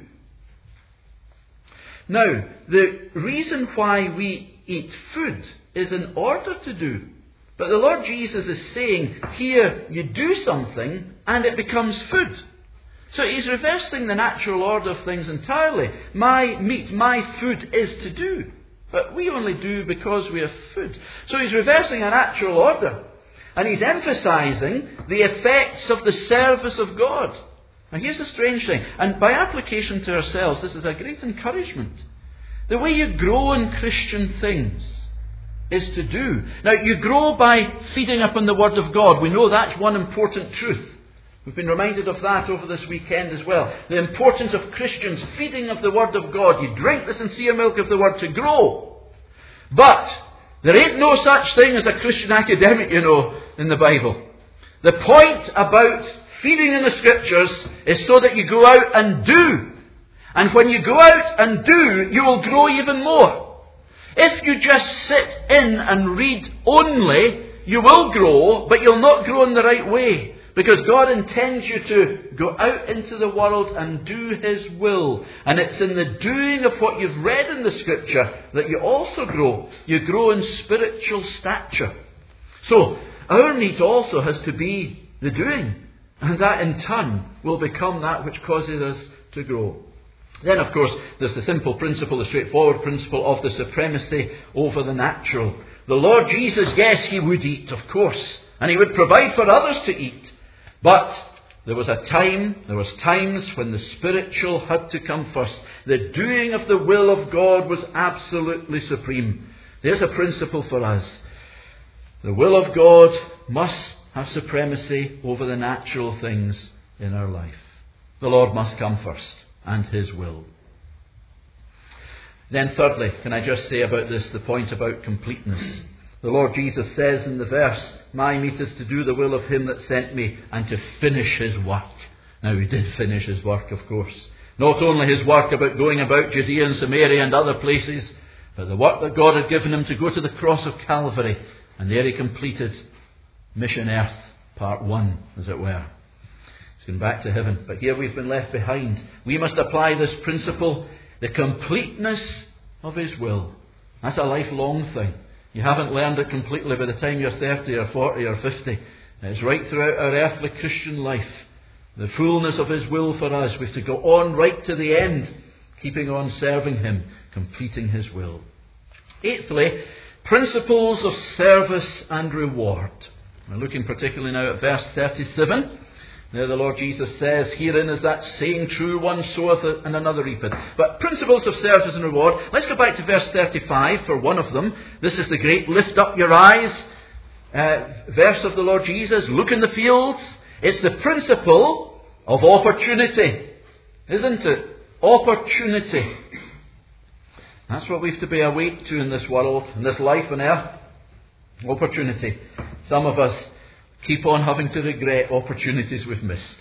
Speaker 1: Now, the reason why we eat food is in order to do. But the Lord Jesus is saying, here you do something and it becomes food. So He's reversing the natural order of things entirely. My meat, my food is to do. But we only do because we have food. So He's reversing a natural order. And He's emphasizing the effects of the service of God. Now here's the strange thing. And by application to ourselves, this is a great encouragement. The way you grow in Christian things is to do. Now you grow by feeding upon the Word of God. We know that's one important truth. We've been reminded of that over this weekend as well. The importance of Christians feeding of the Word of God. You drink the sincere milk of the Word to grow. But there ain't no such thing as a Christian academic, in the Bible. The point about feeding in the Scriptures is so that you go out and do. And when you go out and do, you will grow even more. If you just sit in and read only, you will grow, but you'll not grow in the right way. Because God intends you to go out into the world and do His will. And it's in the doing of what you've read in the Scripture that you also grow. You grow in spiritual stature. So, our meat also has to be the doing. And that in turn will become that which causes us to grow. Then, of course, there's the simple principle, the straightforward principle of the supremacy over the natural. The Lord Jesus, yes, He would eat, of course. And He would provide for others to eat. But there was times when the spiritual had to come first. The doing of the will of God was absolutely supreme. There's a principle for us. The will of God must have supremacy over the natural things in our life. The Lord must come first, and His will. Then thirdly, can I just say about this, the point about completeness. The Lord Jesus says in the verse, my meat is to do the will of him that sent me and to finish his work. Now he did finish his work, of course. Not only his work about going about Judea and Samaria and other places, but the work that God had given him to go to the cross of Calvary. And there he completed Mission Earth, part 1, as it were. He's gone back to heaven. But here we've been left behind. We must apply this principle, the completeness of his will. That's a lifelong thing. You haven't learned it completely by the time you're 30 or 40 or 50. It's right throughout our earthly Christian life. The fullness of his will for us. We have to go on right to the end, keeping on serving him, completing his will. Eighthly, principles of service and reward. We're looking particularly now at verse 37. There the Lord Jesus says, herein is that saying true, one soweth and another reapeth. But principles of service and reward. Let's go back to verse 35 for one of them. This is the great lift up your eyes verse of the Lord Jesus. Look in the fields. It's the principle of opportunity, isn't it? Opportunity. That's what we have to be awake to in this world, in this life on earth. Opportunity. Some of us keep on having to regret opportunities we've missed.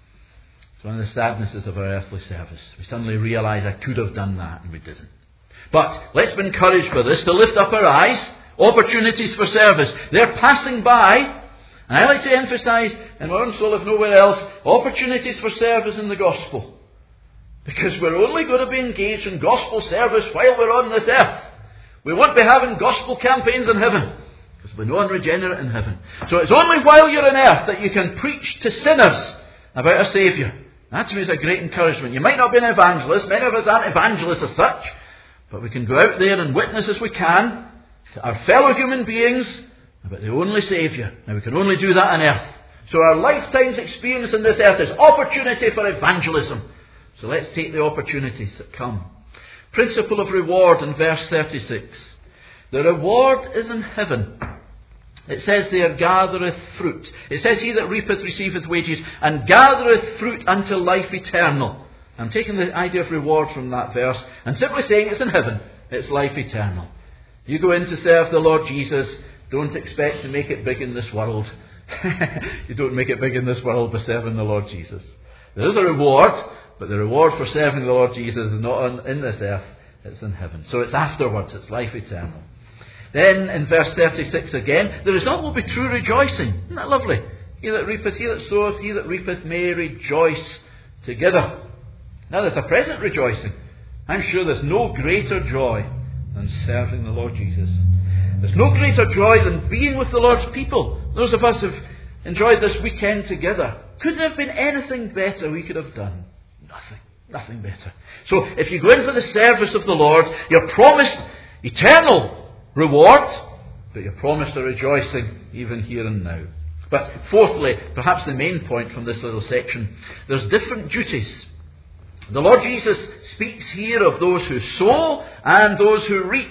Speaker 1: It's one of the sadnesses of our earthly service. We suddenly realise I could have done that and we didn't. But let's be encouraged by this, to lift up our eyes. Opportunities for service. They're passing by. And I like to emphasise, in my own soul if nowhere else, opportunities for service in the gospel. Because we're only going to be engaged in gospel service while we're on this earth. We won't be having gospel campaigns in heaven. Because we're no unregenerate in heaven. So it's only while you're on earth that you can preach to sinners about a Saviour. That to me is a great encouragement. You might not be an evangelist. Many of us aren't evangelists as such. But we can go out there and witness as we can to our fellow human beings about the only Saviour. Now we can only do that on earth. So our lifetime's experience on this earth is opportunity for evangelism. So let's take the opportunities that come. Principle of reward in verse 36. The reward is in heaven. It says there, gathereth fruit. It says, he that reapeth receiveth wages, and gathereth fruit unto life eternal. I'm taking the idea of reward from that verse, and simply saying it's in heaven. It's life eternal. You go in to serve the Lord Jesus, don't expect to make it big in this world. You don't make it big in this world by serving the Lord Jesus. There is a reward, but the reward for serving the Lord Jesus is not in this earth, it's in heaven. So it's afterwards, it's life eternal. Then in verse 36 again, the result will be true rejoicing. Isn't that lovely? He that reapeth, he that soweth, he that reapeth may rejoice together. Now there's a present rejoicing. I'm sure there's no greater joy than serving the Lord Jesus. There's no greater joy than being with the Lord's people. Those of us who've enjoyed this weekend together. Could there have been anything better we could have done? Nothing. Nothing better. So if you go in for the service of the Lord, you're promised eternal reward, but you're promised a rejoicing even here and now. But fourthly, perhaps the main point from this little section, there's different duties. The Lord Jesus speaks here of those who sow and those who reap.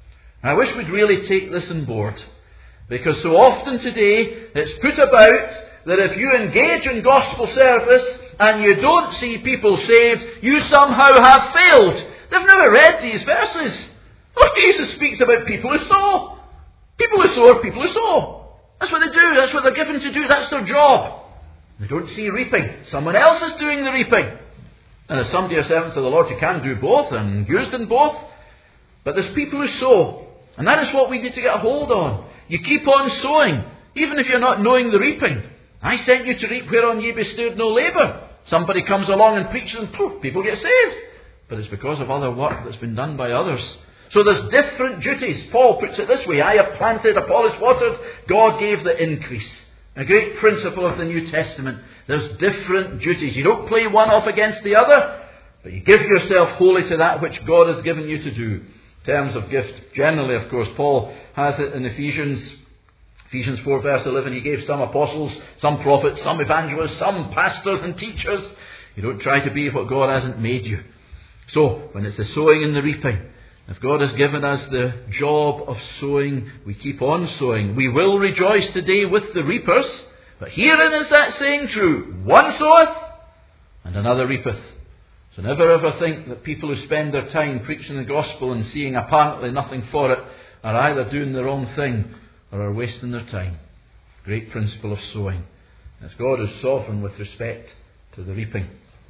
Speaker 1: I wish we'd really take this on board, because so often today it's put about that if you engage in gospel service and you don't see people saved, you somehow have failed. They've never read these verses. Lord Jesus speaks about people who sow. People who sow are people who sow. That's what they do. That's what they're given to do. That's their job. They don't see reaping. Someone else is doing the reaping. And as some dear servants of the Lord, you can do both and used in both. But there's people who sow. And that is what we need to get a hold on. You keep on sowing, even if you're not knowing the reaping. I sent you to reap whereon ye bestowed no labour. Somebody comes along and preaches and poof, people get saved. But it's because of other work that's been done by others. So there's different duties. Paul puts it this way, I have planted, Apollos watered, God gave the increase. A great principle of the New Testament. There's different duties. You don't play one off against the other, but you give yourself wholly to that which God has given you to do. In terms of gift, generally, of course, Paul has it in Ephesians 4 verse 11, he gave some apostles, some prophets, some evangelists, some pastors and teachers. You don't try to be what God hasn't made you. So, when it's the sowing and the reaping, if God has given us the job of sowing, we keep on sowing. We will rejoice today with the reapers, but herein is that saying true. One soweth, and another reapeth. So never ever think that people who spend their time preaching the gospel and seeing apparently nothing for it are either doing the wrong thing or are wasting their time. Great principle of sowing. As God is sovereign with respect to the reaping.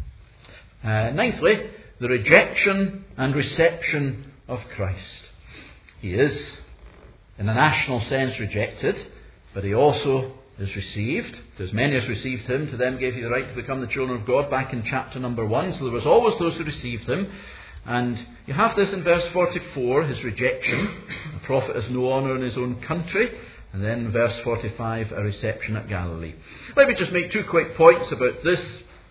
Speaker 1: Ninthly, the rejection and reception of Christ. He is, in a national sense, rejected, but he also is received. To as many as received him, to them gave he the right to become the children of God, back in chapter number 1. So there was always those who received him. And you have this in verse 44, his rejection. The prophet has no honour in his own country. And then in verse 45, a reception at Galilee. Let me just make 2 quick points about this.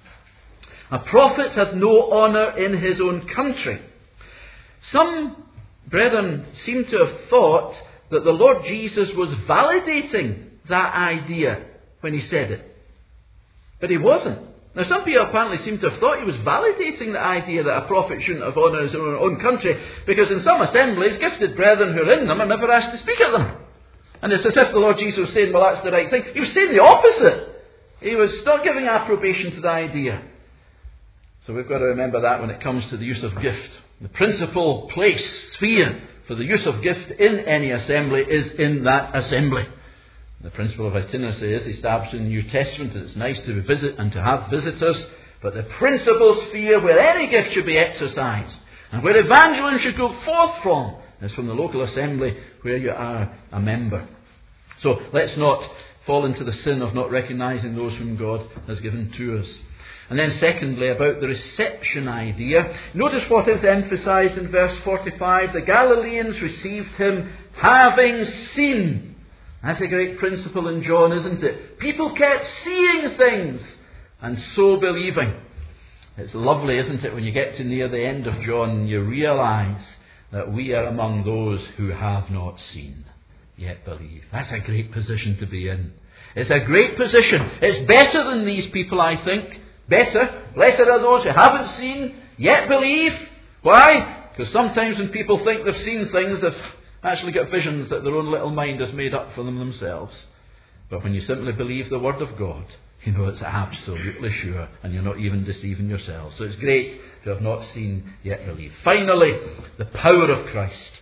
Speaker 1: A prophet hath no honour in his own country. Some brethren seem to have thought that the Lord Jesus was validating that idea when he said it. But he wasn't. Now some people apparently seem to have thought he was validating the idea that a prophet shouldn't have honour in his own country, because in some assemblies, gifted brethren who are in them are never asked to speak at them. And it's as if the Lord Jesus was saying, well, that's the right thing. He was saying the opposite. He was not giving approbation to the idea. So we've got to remember that when it comes to the use of gift. The principal place, sphere, for the use of gift in any assembly is in that assembly. The principle of itinerancy is established in the New Testament, and it's nice to visit and to have visitors, but the principal sphere where any gift should be exercised and where evangelism should go forth from is from the local assembly where you are a member. So let's not fall into the sin of not recognising those whom God has given to us. And then secondly, about the reception idea. Notice what is emphasised in verse 45. The Galileans received him having seen. That's a great principle in John, isn't it? People kept seeing things and so believing. It's lovely, isn't it, when you get to near the end of John, you realise that we are among those who have not seen, yet believe. That's a great position to be in. It's a great position. It's better than these people, I think. Better. Blessed are those who haven't seen, yet believe. Why? Because sometimes when people think they've seen things, they've actually got visions that their own little mind has made up for them themselves. But when you simply believe the Word of God, you know it's absolutely sure, and you're not even deceiving yourself. So it's great to have not seen, yet believe. Finally, the power of Christ.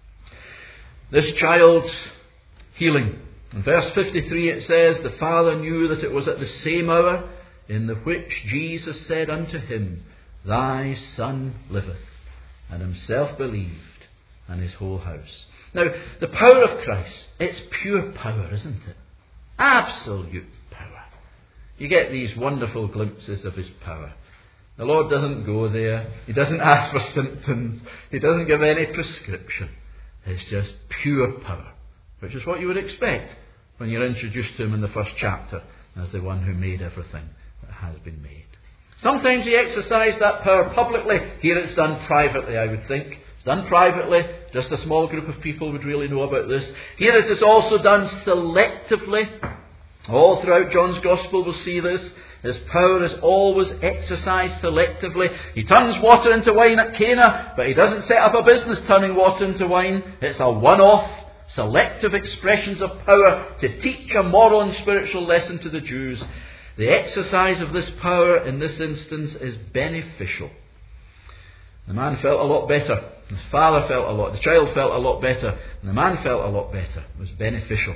Speaker 1: This child's healing. In verse 53 it says, the Father knew that it was at the same hour in the which Jesus said unto him, Thy son liveth, and himself believed, and his whole house. Now, the power of Christ, it's pure power, isn't it? Absolute power. You get these wonderful glimpses of his power. The Lord doesn't go there. He doesn't ask for symptoms. He doesn't give any prescription. It's just pure power, which is what you would expect when you're introduced to him in the first chapter as the one who made everything that has been made. Sometimes he exercised that power publicly. Here it's done privately, I would think. It's done privately. Just a small group of people would really know about this. Here it is also done selectively. All throughout John's Gospel we'll see this. His power is always exercised selectively. He turns water into wine at Cana, but he doesn't set up a business turning water into wine. It's a one-off, selective expressions of power to teach a moral and spiritual lesson to the Jews. The exercise of this power in this instance is beneficial. The man felt a lot better. His father felt a lot. The child felt a lot better. And the man felt a lot better. It was beneficial.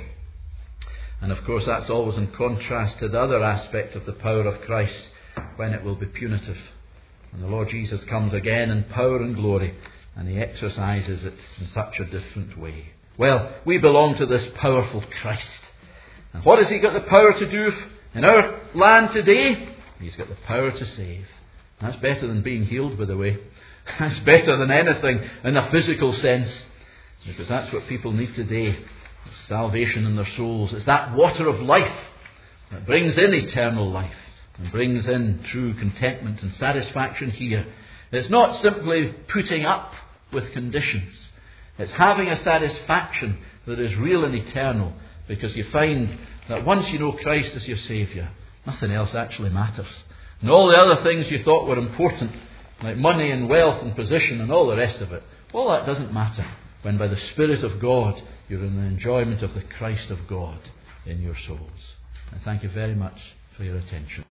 Speaker 1: And of course that's always in contrast to the other aspect of the power of Christ, when it will be punitive. And the Lord Jesus comes again in power and glory, and he exercises it in such a different way. Well, we belong to this powerful Christ. And what has he got the power to do in our land today? He's got the power to save. That's better than being healed, by the way. That's better than anything in a physical sense, because that's what people need today. It's salvation in their souls. It's that water of life that brings in eternal life and brings in true contentment and satisfaction here. It's not simply putting up with conditions. It's having a satisfaction that is real and eternal, because you find that once you know Christ as your Saviour, nothing else actually matters. And all the other things you thought were important, like money and wealth and position and all the rest of it, all that doesn't matter when by the Spirit of God you're in the enjoyment of the Christ of God in your souls. And thank you very much for your attention.